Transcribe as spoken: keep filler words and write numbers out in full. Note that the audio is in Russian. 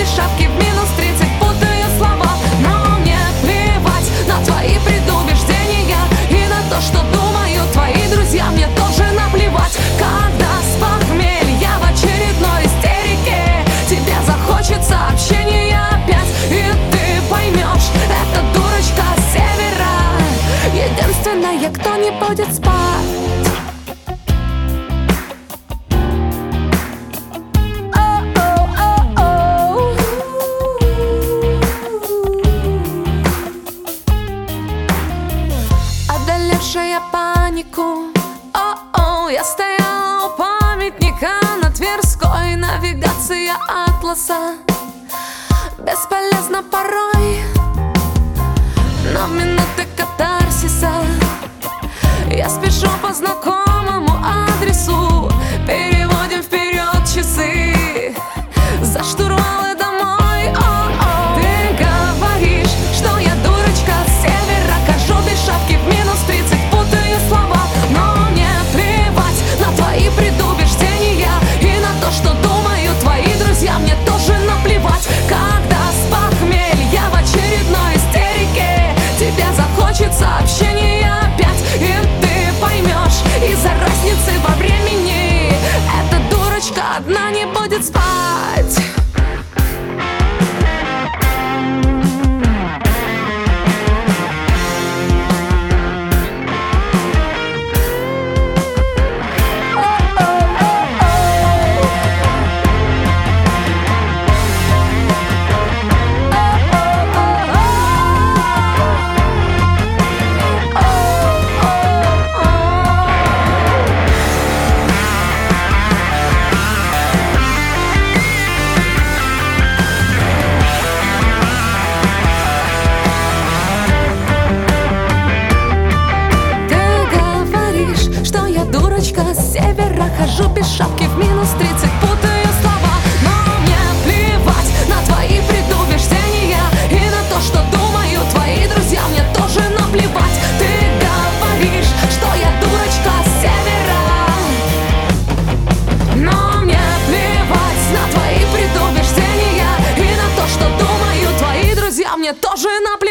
без шапки в минус тридцать, путаю слова. Но мне плевать на твои предубеждения и на то, что думают твои друзья. Мне тоже наплевать, когда с похмелья в очередной истерике тебе захочется общения опять, и ты поймешь, это дурочка с севера, единственная, кто не будет спать. Одолевшая панику, о-о, я стояла у памятника на Тверской. Навигация атласа бесполезна порой, но в минуты катарсиса я спешу по знакомому адресу. Переводим вперед часы за штурвал и домой. О-о. Ты говоришь, что я дурочка с севера, хожу без шапки в минус тридцать, путаю слова. Но мне плевать на твои предубеждения и на то, что думают твои друзья. Мне тоже наплевать, когда с похмелья в очередной истерике тебе захочется общения опять, и ты поймешь, из-за разницы во времени эта дурочка одна не будет спать. Дурочка с севера, хожу без шапки в минус тридцать, путаю слова. Но мне плевать на твои предубеждения и на то, что думают твои друзья. Мне тоже наплевать. Ты говоришь, что я дурочка с севера, но мне плевать на твои предубеждения и на то, что думают твои друзья. Мне тоже наплевать.